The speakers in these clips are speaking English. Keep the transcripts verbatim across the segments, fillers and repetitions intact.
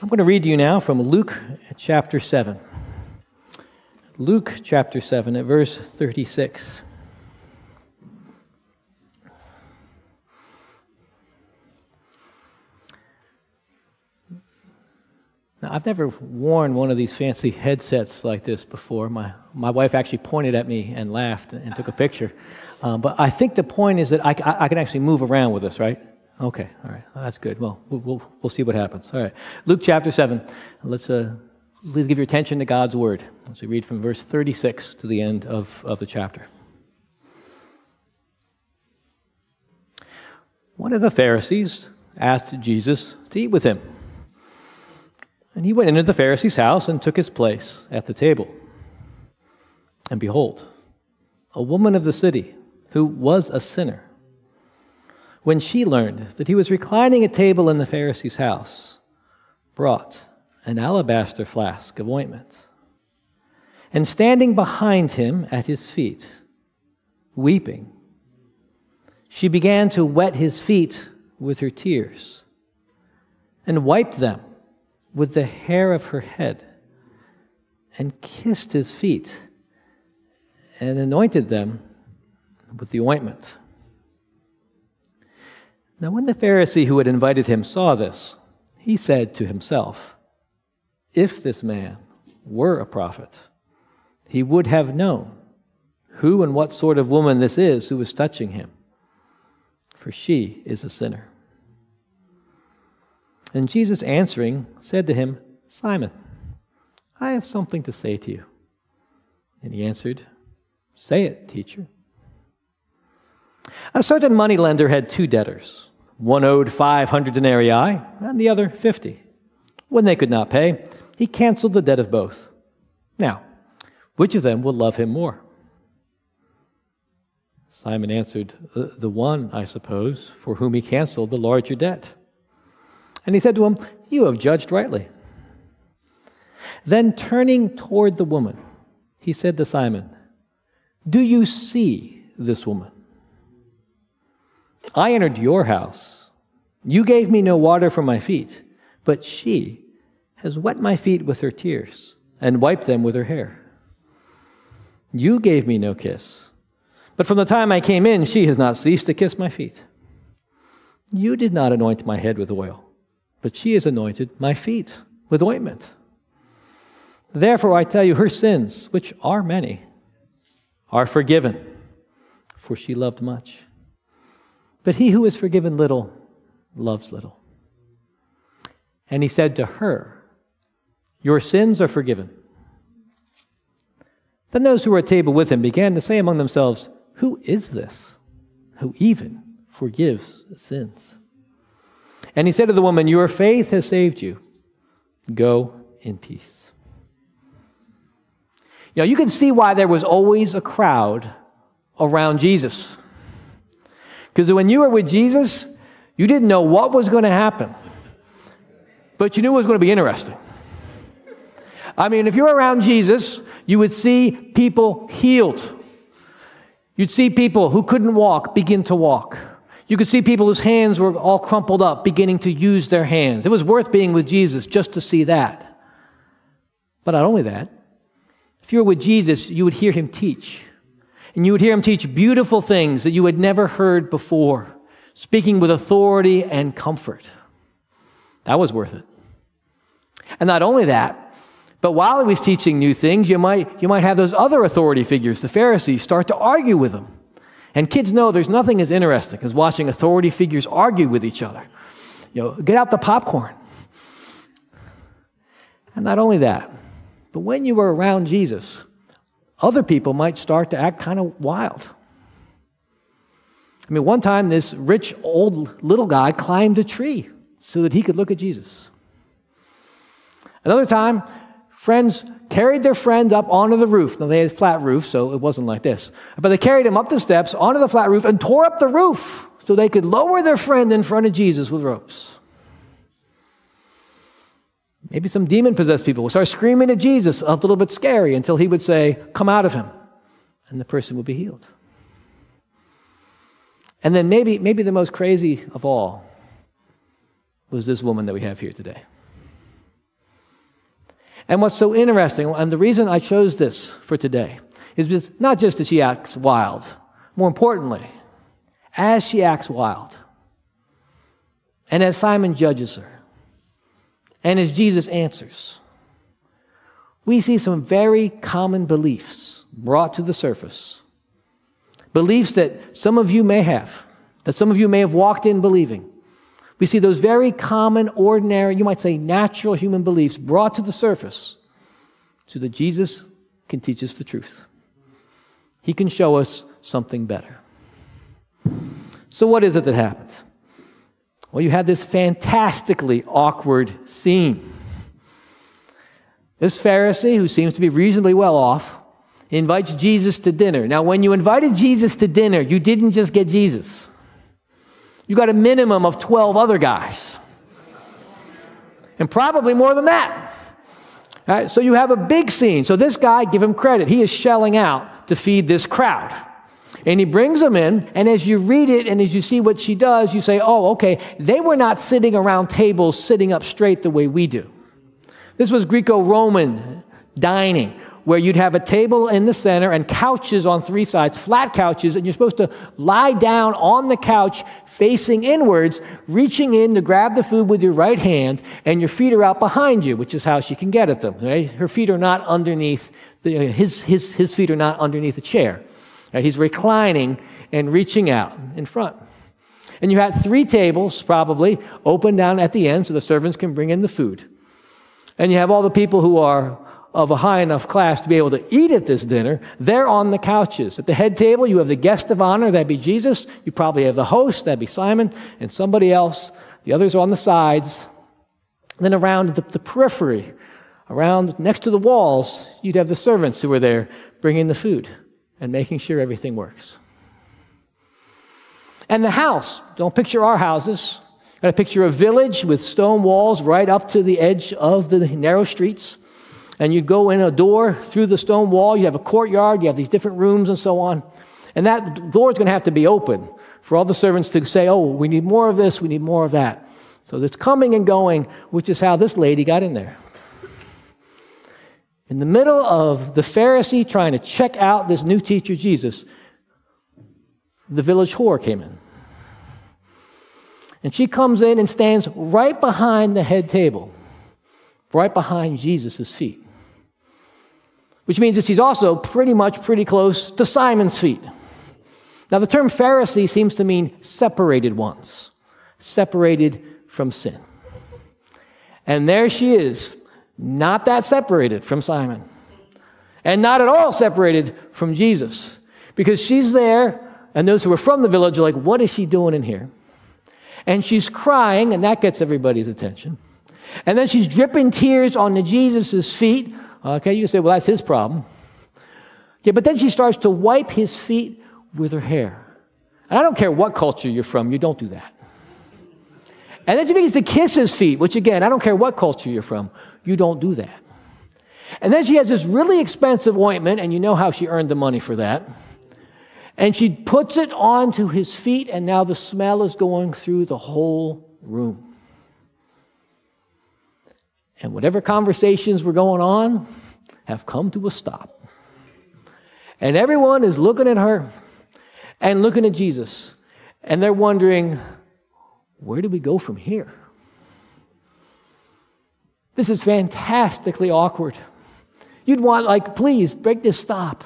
I'm going to read to you now from Luke chapter seven. Luke chapter seven at verse thirty-six. Now, I've never worn one of these fancy headsets like this before. My my wife actually pointed at me and laughed and took a picture. Um, but I think the point is that I, I, I can actually move around with this, right? Okay, all right, well, that's good. Well, we'll, we'll, we'll see what happens. All right, Luke chapter seven. Let's uh, please give your attention to God's word as we read from verse thirty-six to the end of, of the chapter. One of the Pharisees asked Jesus to eat with him. And he went into the Pharisee's house and took his place at the table. And behold, a woman of the city who was a sinner, when she learned that he was reclining at table in the Pharisee's house, brought an alabaster flask of ointment. And standing behind him at his feet, weeping, she began to wet his feet with her tears and wiped them with the hair of her head and kissed his feet and anointed them with the ointment. Now when the Pharisee who had invited him saw this, he said to himself, "If this man were a prophet, he would have known who and what sort of woman this is who is touching him, for she is a sinner." And Jesus answering said to him, "Simon, I have something to say to you." And he answered, "Say it, teacher." A certain moneylender had two debtors. One owed five hundred denarii and the other fifty. When they could not pay, he canceled the debt of both. Now, which of them will love him more? Simon answered, "The one, I suppose, for whom he canceled the larger debt." And he said to him, "You have judged rightly." Then turning toward the woman, he said to Simon, "Do you see this woman? I entered your house. You gave me no water for my feet, but she has wet my feet with her tears and wiped them with her hair. You gave me no kiss, but from the time I came in, she has not ceased to kiss my feet. You did not anoint my head with oil, but she has anointed my feet with ointment. Therefore I tell you, her sins, which are many, are forgiven, for she loved much. But he who is forgiven little loves little." And he said to her, "Your sins are forgiven." Then those who were at table with him began to say among themselves, "Who is this who even forgives sins?" And he said to the woman, "Your faith has saved you. Go in peace." You know, you can see why there was always a crowd around Jesus. Because when you were with Jesus, you didn't know what was going to happen, but you knew it was going to be interesting. I mean, if you're around Jesus, you would see people healed. You'd see people who couldn't walk begin to walk. You could see people whose hands were all crumpled up beginning to use their hands. It was worth being with Jesus just to see that. But not only that, if you were with Jesus, you would hear him teach. And you would hear him teach beautiful things that you had never heard before, speaking with authority and comfort. That was worth it. And not only that, but while he was teaching new things, you might, you might have those other authority figures, the Pharisees, start to argue with him. And kids know there's nothing as interesting as watching authority figures argue with each other. You know, get out the popcorn. And not only that, but when you were around Jesus, other people might start to act kind of wild. I mean, one time this rich old little guy climbed a tree so that he could look at Jesus. Another time, friends carried their friend up onto the roof. Now, they had flat roofs, so it wasn't like this. But they carried him up the steps onto the flat roof and tore up the roof so they could lower their friend in front of Jesus with ropes. Maybe some demon-possessed people would start screaming at Jesus, a little bit scary, until he would say, "Come out of him," and the person would be healed. And then maybe, maybe the most crazy of all was this woman that we have here today. And what's so interesting, and the reason I chose this for today, is because not just that she acts wild, more importantly, as she acts wild, and as Simon judges her, and as Jesus answers, we see some very common beliefs brought to the surface. Beliefs that some of you may have, that some of you may have walked in believing. We see those very common, ordinary, you might say natural human beliefs brought to the surface so that Jesus can teach us the truth. He can show us something better. So what is it that happened? Well, you had this fantastically awkward scene. This Pharisee, who seems to be reasonably well off, invites Jesus to dinner. Now, when you invited Jesus to dinner, you didn't just get Jesus. You got a minimum of twelve other guys. And probably more than that. All right, so you have a big scene. So this guy, give him credit, he is shelling out to feed this crowd. And he brings them in, and as you read it and as you see what she does, you say, oh, okay, they were not sitting around tables sitting up straight the way we do. This was Greco-Roman dining, where you'd have a table in the center and couches on three sides, flat couches, and you're supposed to lie down on the couch facing inwards, reaching in to grab the food with your right hand, and your feet are out behind you, which is how she can get at them. Right? Her feet are not underneath, the, his, his, his feet are not underneath a chair. Right? He's reclining and reaching out in front. And you had three tables, probably, open down at the end so the servants can bring in the food. And you have all the people who are of a high enough class to be able to eat at this dinner, they're on the couches. At the head table, you have the guest of honor, that'd be Jesus. You probably have the host, that'd be Simon, and somebody else. The others are on the sides. Then around the, the periphery, around next to the walls, you'd have the servants who are there bringing the food and making sure everything works. And the house, don't picture our houses. Got to picture a village with stone walls right up to the edge of the narrow streets. And you go in a door through the stone wall. You have a courtyard. You have these different rooms and so on. And that door is going to have to be open for all the servants to say, oh, we need more of this. We need more of that. So it's coming and going, which is how this lady got in there. In the middle of the Pharisee trying to check out this new teacher, Jesus, the village whore came in. And she comes in and stands right behind the head table, right behind Jesus' feet. Which means that she's also pretty much pretty close to Simon's feet. Now, the term Pharisee seems to mean separated ones, separated from sin. And there she is, not that separated from Simon, and not at all separated from Jesus, because she's there, and those who are from the village are like, what is she doing in here? And she's crying, and that gets everybody's attention. And then she's dripping tears onto Jesus' feet. Okay, you say, well, that's his problem. Yeah, but then she starts to wipe his feet with her hair. And I don't care what culture you're from, you don't do that. And then she begins to kiss his feet, which again, I don't care what culture you're from, you don't do that. And then she has this really expensive ointment, and you know how she earned the money for that. And she puts it onto his feet, and now the smell is going through the whole room. And whatever conversations were going on have come to a stop. And everyone is looking at her and looking at Jesus. And they're wondering, where do we go from here? This is fantastically awkward. You'd want, like, please, break this stop.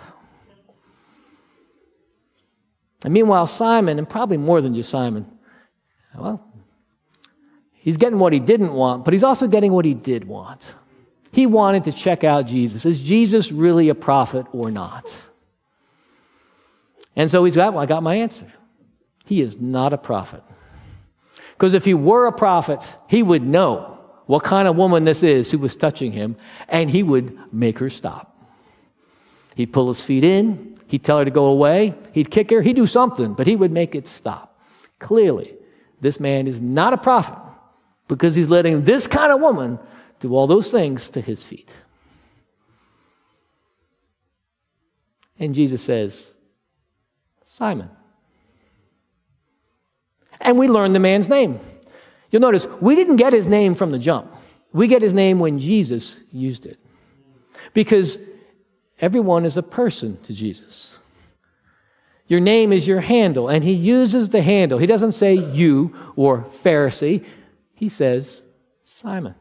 And meanwhile, Simon, and probably more than just Simon, well, he's getting what he didn't want, but he's also getting what he did want. He wanted to check out Jesus. Is Jesus really a prophet or not? And so he's got, well, I got my answer. He is not a prophet. Because if he were a prophet, he would know what kind of woman this is who was touching him, and he would make her stop. He'd pull his feet in. He'd tell her to go away. He'd kick her. He'd do something, but he would make it stop. Clearly, this man is not a prophet because he's letting this kind of woman do all those things to his feet. And Jesus says, Simon. And we learn the man's name. You'll notice, we didn't get his name from the jump. We get his name when Jesus used it. Because everyone is a person to Jesus. Your name is your handle, and he uses the handle. He doesn't say you or Pharisee. He says Simon.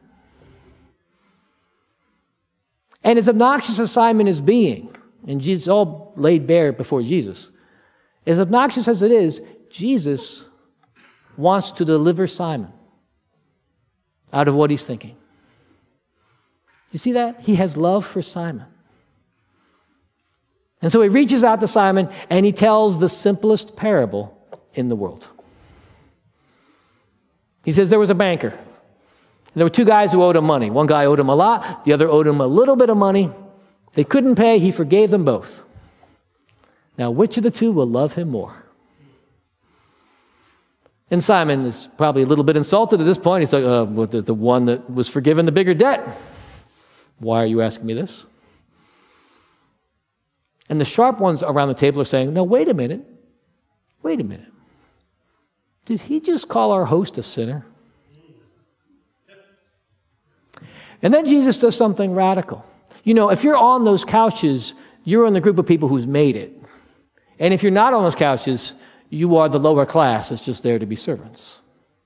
And as obnoxious as Simon is being, and Jesus all laid bare before Jesus, as obnoxious as it is, Jesus wants to deliver Simon out of what he's thinking. You see that? He has love for Simon. And so he reaches out to Simon and he tells the simplest parable in the world. He says there was a banker. And there were two guys who owed him money. One guy owed him a lot, the other owed him a little bit of money. They couldn't pay, he forgave them both. Now, which of the two will love him more? And Simon is probably a little bit insulted at this point. He's like, uh, well, the, the one that was forgiven the bigger debt. Why are you asking me this? And the sharp ones around the table are saying, no, wait a minute. Wait a minute. Did he just call our host a sinner? And then Jesus does something radical. You know, if you're on those couches, you're in the group of people who's made it. And if you're not on those couches, you are the lower class that's just there to be servants.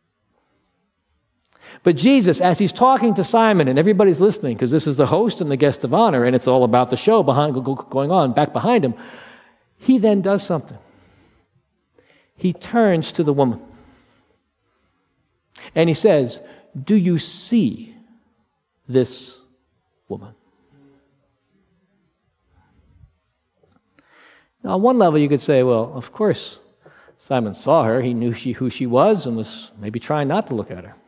But Jesus, as he's talking to Simon, and everybody's listening, because this is the host and the guest of honor, and it's all about the show behind, going on back behind him, he then does something. He turns to the woman. And he says, do you see this woman? Now, on one level, you could say, well, of course, Simon saw her. He knew she, who she was and was maybe trying not to look at her.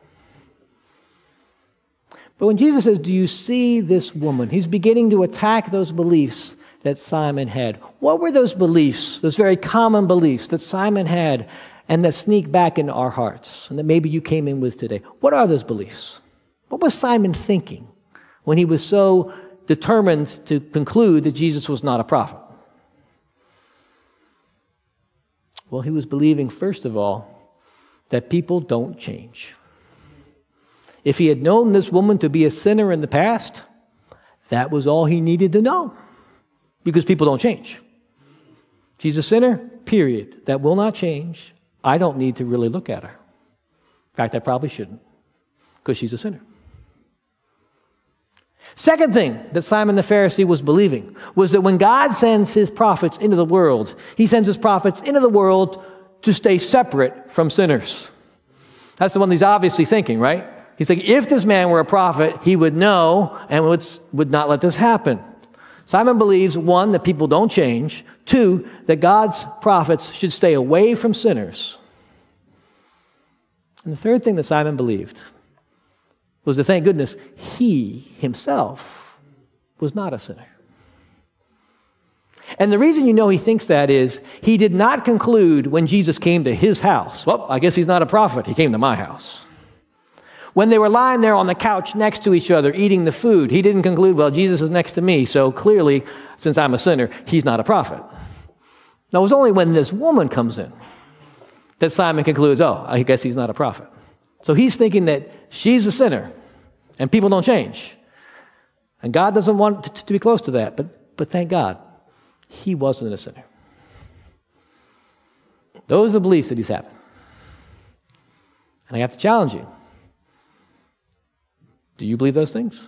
But when Jesus says, do you see this woman? He's beginning to attack those beliefs that Simon had. What were those beliefs, those very common beliefs that Simon had and that sneak back into our hearts and that maybe you came in with today? What are those beliefs? What was Simon thinking when he was so determined to conclude that Jesus was not a prophet? Well, he was believing, first of all, that people don't change. If he had known this woman to be a sinner in the past, that was all he needed to know, because people don't change. She's a sinner, period. That will not change. I don't need to really look at her. In fact, I probably shouldn't, because she's a sinner. Second thing that Simon the Pharisee was believing was that when God sends his prophets into the world, he sends his prophets into the world to stay separate from sinners. That's the one he's obviously thinking, right? He's like, if this man were a prophet, he would know and would, would not let this happen. Simon believes, one, that people don't change. Two, that God's prophets should stay away from sinners. And the third thing that Simon believed was that, thank goodness, he himself was not a sinner. And the reason you know he thinks that is he did not conclude when Jesus came to his house, well, I guess he's not a prophet. He came to my house. When they were lying there on the couch next to each other eating the food, he didn't conclude, well, Jesus is next to me, so clearly, since I'm a sinner, he's not a prophet. Now, it was only when this woman comes in that Simon concludes, oh, I guess he's not a prophet. So he's thinking that she's a sinner and people don't change. And God doesn't want to, to be close to that, but, but thank God, he wasn't a sinner. Those are the beliefs that he's having. And I have to challenge you. Do you believe those things?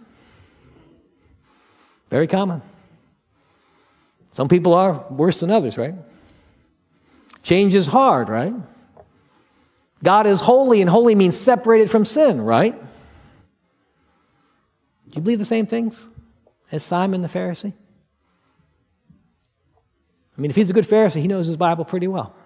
Very common. Some people are worse than others, right? Change is hard, right? God is holy, and holy means separated from sin, right? Do you believe the same things as Simon the Pharisee? I mean, if he's a good Pharisee, he knows his Bible pretty well.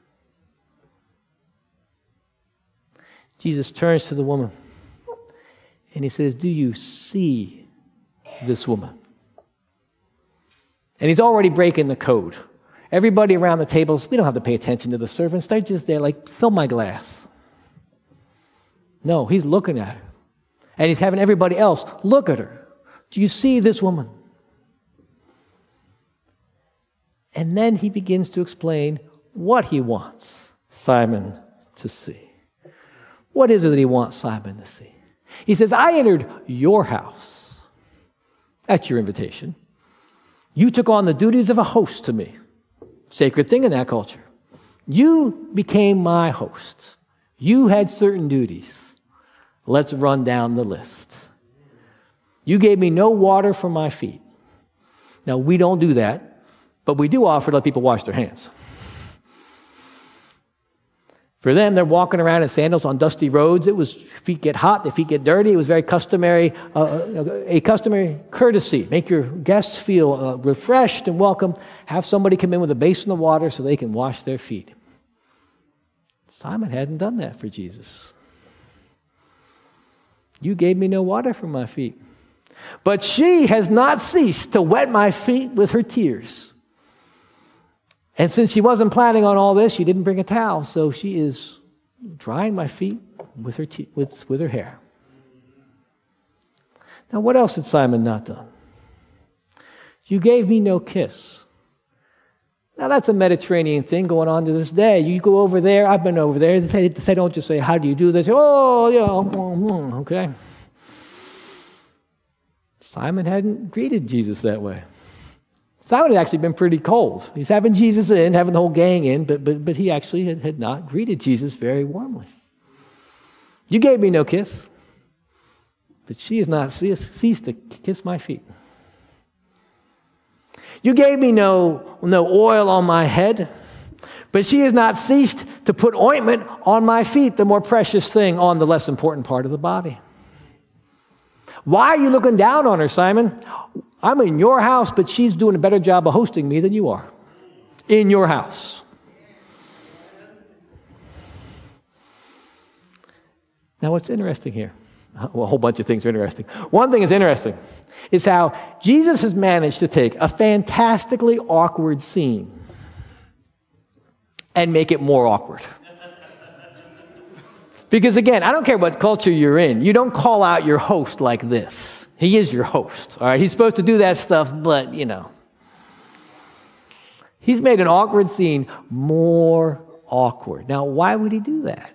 Jesus turns to the woman and he says, do you see this woman? And he's already breaking the code. Everybody around the tables, we don't have to pay attention to the servants. They're just there like, fill my glass. No, he's looking at her. And he's having everybody else look at her. Do you see this woman? And then he begins to explain what he wants Simon to see. What is it that he wants Simon to see? He says, I entered your house. That's your invitation. You took on the duties of a host to me. Sacred thing in that culture. You became my host. You had certain duties. Let's run down the list. You gave me no water for my feet. Now, we don't do that, but we do offer to let people wash their hands. For them, they're walking around in sandals on dusty roads. It was, feet get hot, their feet get dirty. It was very customary, uh, a customary courtesy. Make your guests feel uh, refreshed and welcome. Have somebody come in with a basin of water so they can wash their feet. Simon hadn't done that for Jesus. You gave me no water for my feet. But she has not ceased to wet my feet with her tears. And since she wasn't planning on all this, she didn't bring a towel, so she is drying my feet with her, te- with, with her hair. Now, what else had Simon not done? You gave me no kiss. Now, that's a Mediterranean thing going on to this day. You go over there, I've been over there, they, they don't just say, how do you do this? Oh, yeah, okay. Simon hadn't greeted Jesus that way. Simon had actually been pretty cold. He's having Jesus in, having the whole gang in, but, but, but he actually had, had not greeted Jesus very warmly. You gave me no kiss, but she has not ceased to kiss my feet. You gave me no, no oil on my head, but she has not ceased to put ointment on my feet, the more precious thing on the less important part of the body. Why are you looking down on her, Simon? I'm in your house, but she's doing a better job of hosting me than you are. In your house. Now, what's interesting here? Well, a whole bunch of things are interesting. One thing is interesting is how Jesus has managed to take a fantastically awkward scene and make it more awkward. Because again, I don't care what culture you're in. You don't call out your host like this. He is your host, all right? He's supposed to do that stuff, but, you know. He's made an awkward scene more awkward. Now, why would he do that?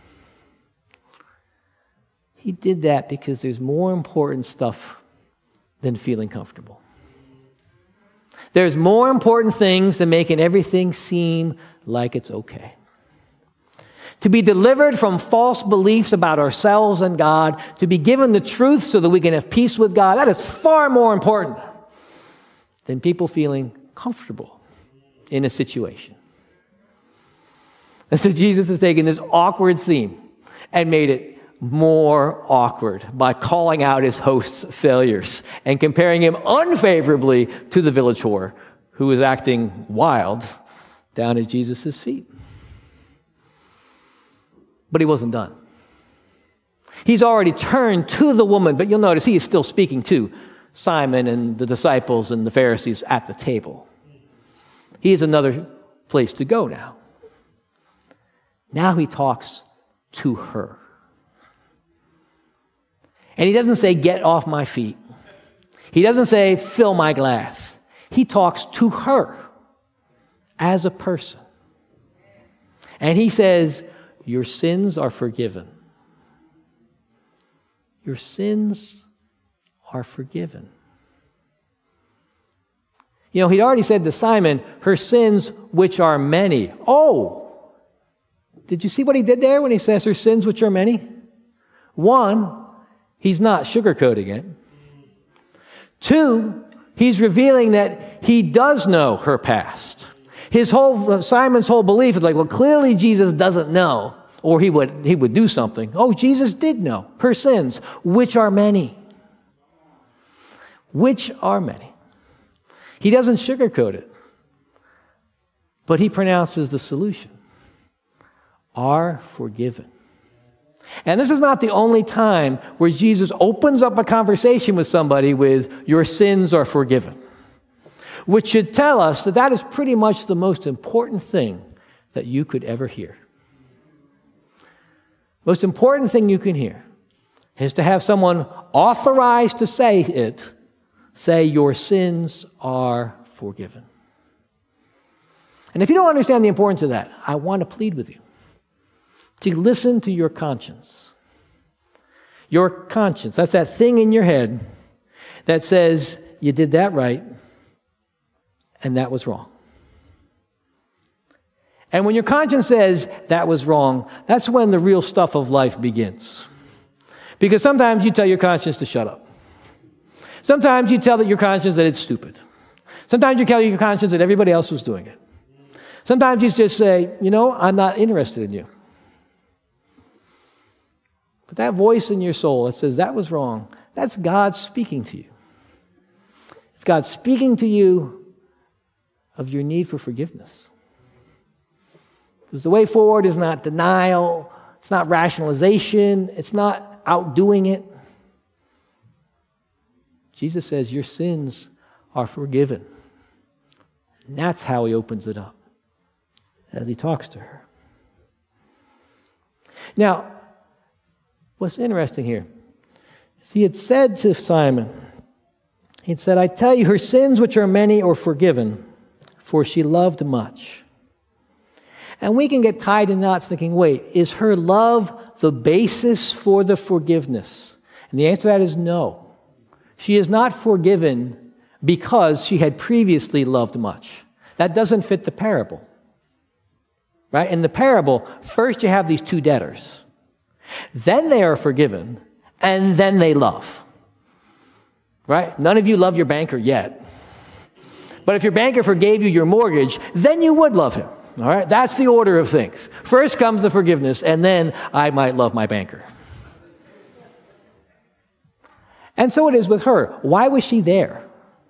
He did that because there's more important stuff than feeling comfortable. There's more important things than making everything seem like it's okay. To be delivered from false beliefs about ourselves and God, to be given the truth so that we can have peace with God, that is far more important than people feeling comfortable in a situation. And so Jesus has taken this awkward scene and made it more awkward by calling out his host's failures and comparing him unfavorably to the village whore who was acting wild down at Jesus' feet. But he wasn't done. He's already turned to the woman, but you'll notice he is still speaking to Simon and the disciples and the Pharisees at the table. He has another place to go now. Now he talks to her. And he doesn't say, get off my feet. He doesn't say, fill my glass. He talks to her as a person. And he says, your sins are forgiven. Your sins are forgiven. You know, he'd already said to Simon, her sins, which are many. Oh, did you see what he did there when he says her sins, which are many? One, he's not sugarcoating it. Two, he's revealing that he does know her past. His whole, Simon's whole belief is like, well, clearly Jesus doesn't know, or he would, he would do something. Oh, Jesus did know her sins, which are many. Which are many. He doesn't sugarcoat it, but he pronounces the solution. Are forgiven. And this is not the only time where Jesus opens up a conversation with somebody with, your sins are forgiven. Which should tell us that that is pretty much the most important thing that you could ever hear. Most important thing you can hear is to have someone authorized to say it, say, your sins are forgiven. And if you don't understand the importance of that, I want to plead with you to listen to your conscience. Your conscience, that's that thing in your head that says you did that right and that was wrong. And when your conscience says that was wrong, that's when the real stuff of life begins. Because sometimes you tell your conscience to shut up. Sometimes you tell your conscience that it's stupid. Sometimes you tell your conscience that everybody else was doing it. Sometimes you just say, you know, I'm not interested in you. But that voice in your soul that says that was wrong, that's God speaking to you. It's God speaking to you of your need for forgiveness. Because the way forward is not denial, it's not rationalization, it's not outdoing it. Jesus says your sins are forgiven. And that's how he opens it up as he talks to her. Now, what's interesting here is he had said to Simon, he had said, I tell you, her sins, which are many, are forgiven, for she loved much. And we can get tied in knots thinking, wait, is her love the basis for the forgiveness? And the answer to that is no. She is not forgiven because she had previously loved much. That doesn't fit the parable. Right? In the parable, first you have these two debtors. Then they are forgiven, and then they love. Right? None of you love your banker yet. But if your banker forgave you your mortgage, then you would love him. All right? That's the order of things. First comes the forgiveness, and then I might love my banker. And so it is with her. Why was she there?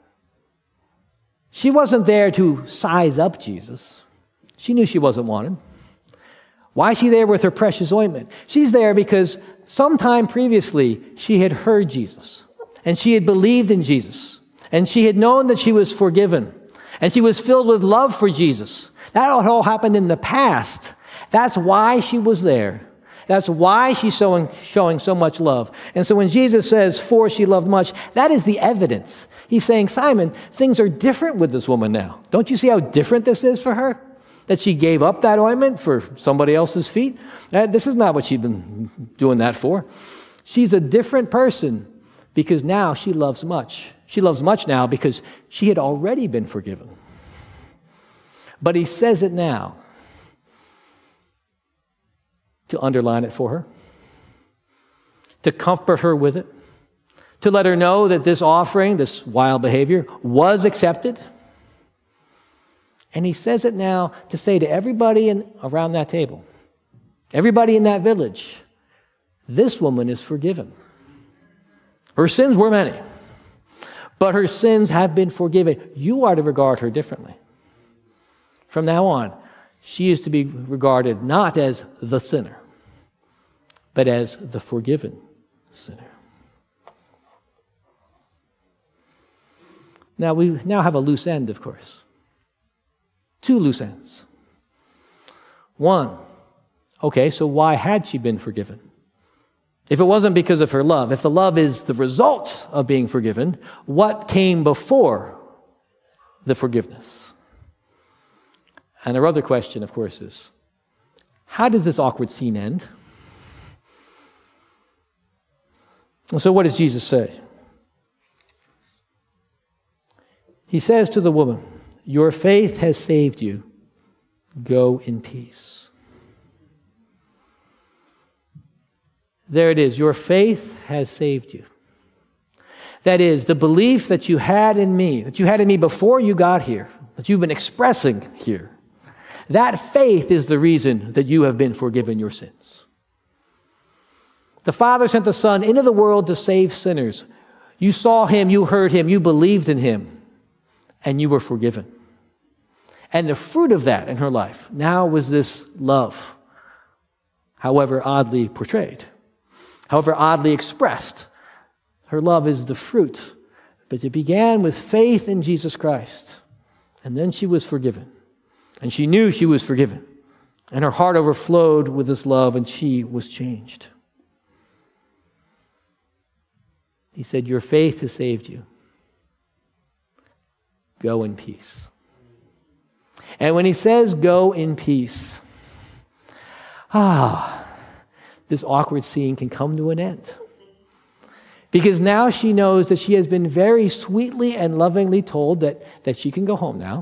She wasn't there to size up Jesus. She knew she wasn't wanted. Why is she there with her precious ointment? She's there because sometime previously she had heard Jesus, and she had believed in Jesus, and she had known that she was forgiven, and she was filled with love for Jesus. That all happened in the past. That's why she was there. That's why she's showing, showing so much love. And so when Jesus says, for she loved much, that is the evidence. He's saying, Simon, things are different with this woman now. Don't you see how different this is for her? That she gave up that ointment for somebody else's feet? Uh, this is not what she'd been doing that for. She's a different person because now she loves much. She loves much now because she had already been forgiven. But he says it now to underline it for her, to comfort her with it, to let her know that this offering, this wild behavior, was accepted. And he says it now to say to everybody in, around that table, everybody in that village, this woman is forgiven. Her sins were many, but her sins have been forgiven. You are to regard her differently. From now on, she is to be regarded not as the sinner, but as the forgiven sinner. Now, we now have a loose end, of course. Two loose ends. One, okay, so why had she been forgiven? If it wasn't because of her love, if the love is the result of being forgiven, what came before the forgiveness? And our other question, of course, is, how does this awkward scene end? And so what does Jesus say? He says to the woman, your faith has saved you. Go in peace. There it is. Your faith has saved you. That is, the belief that you had in me, that you had in me before you got here, that you've been expressing here, that faith is the reason that you have been forgiven your sins. The Father sent the Son into the world to save sinners. You saw him, you heard him, you believed in him, and you were forgiven. And the fruit of that in her life now was this love, however oddly portrayed, however oddly expressed. Her love is the fruit. But it began with faith in Jesus Christ. And then she was forgiven. And she knew she was forgiven. And her heart overflowed with this love, and she was changed. He said, your faith has saved you. Go in peace. And when he says go in peace, ah, this awkward scene can come to an end. Because now she knows that she has been very sweetly and lovingly told that, that she can go home now.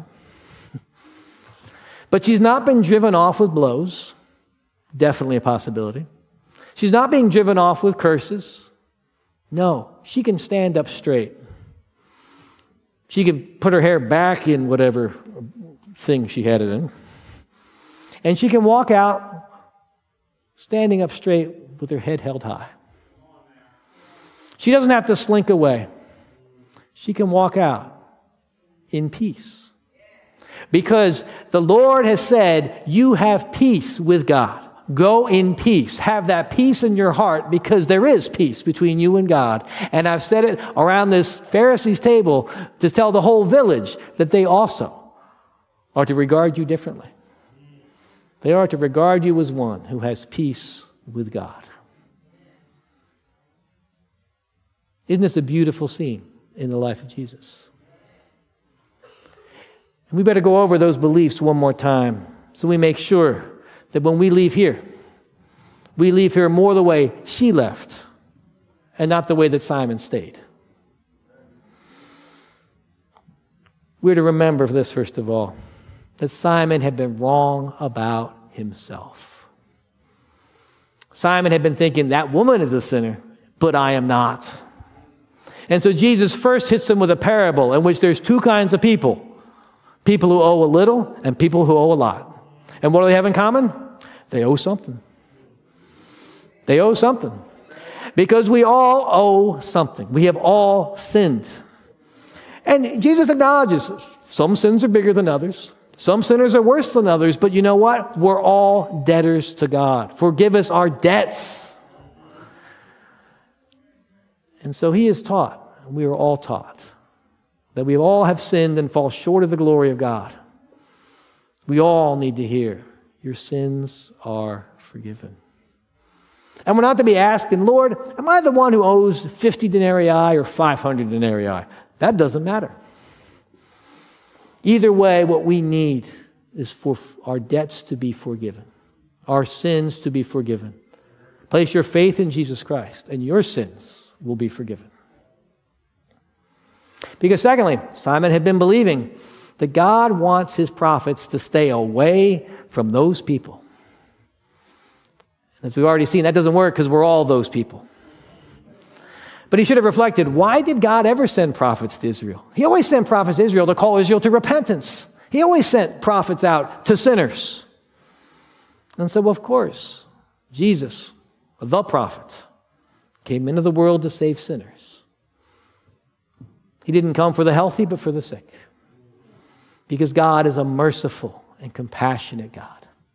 But she's not been driven off with blows. Definitely a possibility. She's not being driven off with curses. No, she can stand up straight. She can put her hair back in whatever thing she had it in. And she can walk out standing up straight with her head held high. She doesn't have to slink away. She can walk out in peace. Because the Lord has said, you have peace with God. Go in peace. Have that peace in your heart, because there is peace between you and God. And I've said it around this Pharisees' table to tell the whole village that they also are to regard you differently. They are to regard you as one who has peace with God. Isn't this a beautiful scene in the life of Jesus? And we better go over those beliefs one more time so we make sure that when we leave here, we leave here more the way she left and not the way that Simon stayed. We're to remember this, first of all, that Simon had been wrong about himself. Simon had been thinking, that woman is a sinner, but I am not. And so Jesus first hits him with a parable in which there's two kinds of people. People who owe a little and people who owe a lot. And what do they have in common? They owe something. They owe something. Because we all owe something. We have all sinned. And Jesus acknowledges some sins are bigger than others. Some sinners are worse than others. But you know what? We're all debtors to God. Forgive us our debts. And so he is taught, and we are all taught, that we all have sinned and fall short of the glory of God. We all need to hear, your sins are forgiven. And we're not to be asking, Lord, am I the one who owes fifty denarii or five hundred denarii? That doesn't matter. Either way, what we need is for our debts to be forgiven, our sins to be forgiven. Place your faith in Jesus Christ, and your sins will be forgiven. Because secondly, Simon had been believing that God wants his prophets to stay away from those people. As we've already seen, that doesn't work because we're all those people. But he should have reflected, why did God ever send prophets to Israel? He always sent prophets to Israel to call Israel to repentance. He always sent prophets out to sinners. And so, of course, Jesus, the prophet, came into the world to save sinners. He didn't come for the healthy, but for the sick. Because God is a merciful and compassionate God.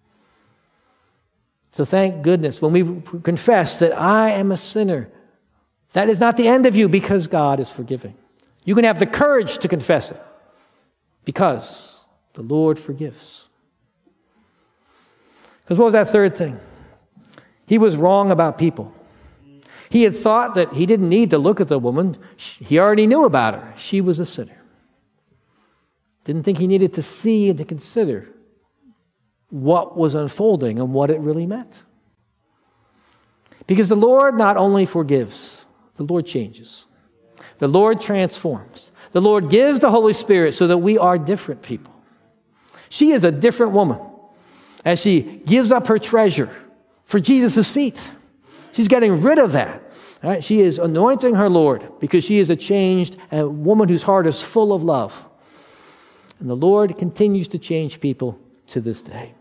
So thank goodness when we confess that I am a sinner, that is not the end of you, because God is forgiving. You can have the courage to confess it because the Lord forgives. Because what was that third thing? He was wrong about people. He had thought that he didn't need to look at the woman. He already knew about her. She was a sinner. Didn't think he needed to see and to consider what was unfolding and what it really meant. Because the Lord not only forgives, the Lord changes. The Lord transforms. The Lord gives the Holy Spirit so that we are different people. She is a different woman as she gives up her treasure for Jesus' feet. She's getting rid of that. Right? She is anointing her Lord because she is a changed a woman whose heart is full of love. And the Lord continues to change people to this day.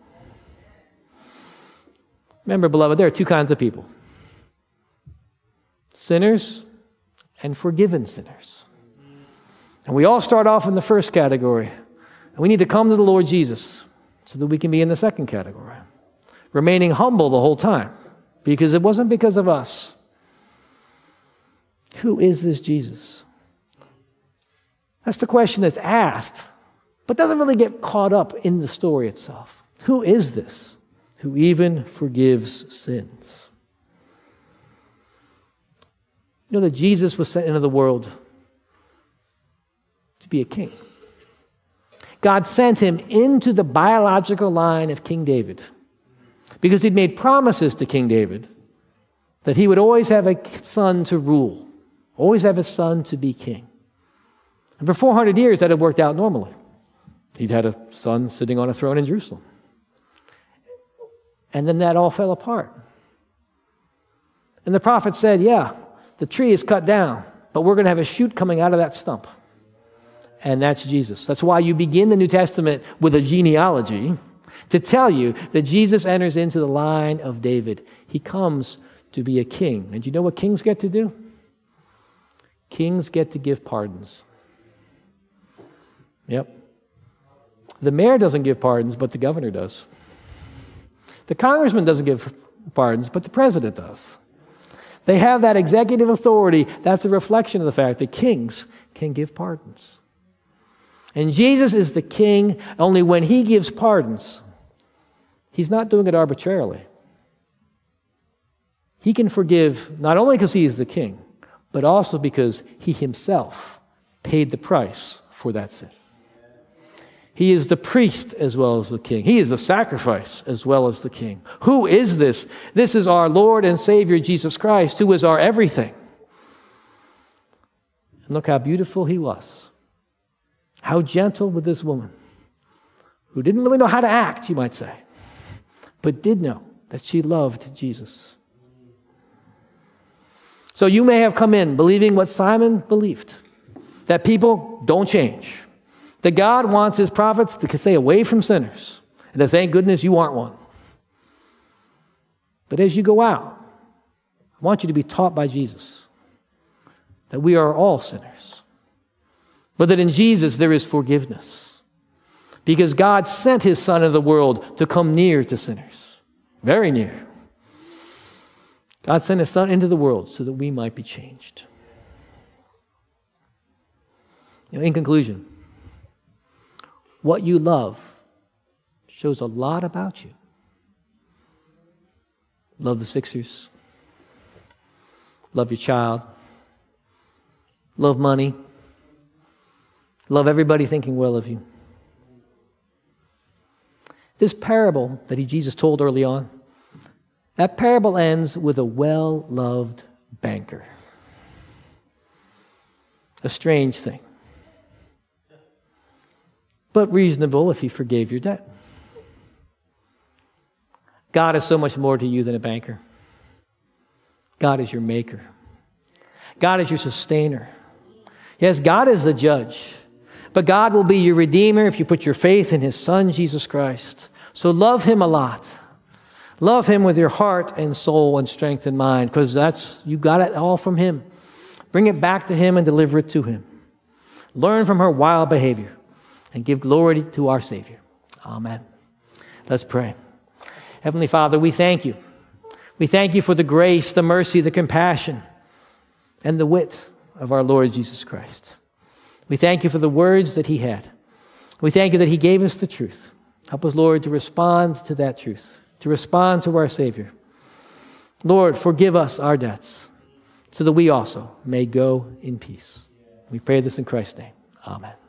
Remember, beloved, there are two kinds of people. Sinners and forgiven sinners. And we all start off in the first category. And we need to come to the Lord Jesus so that we can be in the second category. Remaining humble the whole time. Because it wasn't because of us. Who is this Jesus? That's the question that's asked, but doesn't really get caught up in the story itself. Who is this who even forgives sins? You know that Jesus was sent into the world to be a king. God sent him into the biological line of King David because he'd made promises to King David that he would always have a son to rule always have his son to be king. And for four hundred years, that had worked out normally. He'd had a son sitting on a throne in Jerusalem. And then that all fell apart. And the prophet said, yeah, the tree is cut down, but we're going to have a shoot coming out of that stump. And that's Jesus. That's why you begin the New Testament with a genealogy to tell you that Jesus enters into the line of David. He comes to be a king. And you know what kings get to do? Kings get to give pardons. Yep. The mayor doesn't give pardons, but the governor does. The congressman doesn't give pardons, but the president does. They have that executive authority. That's a reflection of the fact that kings can give pardons. And Jesus is the king, only when he gives pardons, he's not doing it arbitrarily. He can forgive not only because he is the king, but also because he himself paid the price for that sin. He is the priest as well as the king. He is the sacrifice as well as the king. Who is this? This is our Lord and Savior, Jesus Christ, who is our everything. And look how beautiful he was. How gentle with this woman, who didn't really know how to act, you might say, but did know that she loved Jesus. So you may have come in believing what Simon believed, that people don't change, that God wants his prophets to stay away from sinners, and that thank goodness you aren't one. But as you go out, I want you to be taught by Jesus that we are all sinners, but that in Jesus there is forgiveness, because God sent his Son into the world to come near to sinners, very near. God sent his Son into the world so that we might be changed. You know, in conclusion, what you love shows a lot about you. Love the Sixers. Love your child. Love money. Love everybody thinking well of you. This parable that he, Jesus told early on, that parable ends with a well-loved banker. A strange thing, but reasonable if he forgave your debt. God is so much more to you than a banker. God is your maker. God is your sustainer. Yes, God is the judge, but God will be your redeemer if you put your faith in his Son, Jesus Christ. So love him a lot. Love him with your heart and soul and strength and mind, because that's, you got it all from him. Bring it back to him and deliver it to him. Learn from her wild behavior and give glory to our Savior. Amen. Let's pray. Heavenly Father, we thank you. We thank you for the grace, the mercy, the compassion, and the wit of our Lord Jesus Christ. We thank you for the words that he had. We thank you that he gave us the truth. Help us, Lord, to respond to that truth, to respond to our Savior. Lord, forgive us our debts so that we also may go in peace. We pray this in Christ's name. Amen.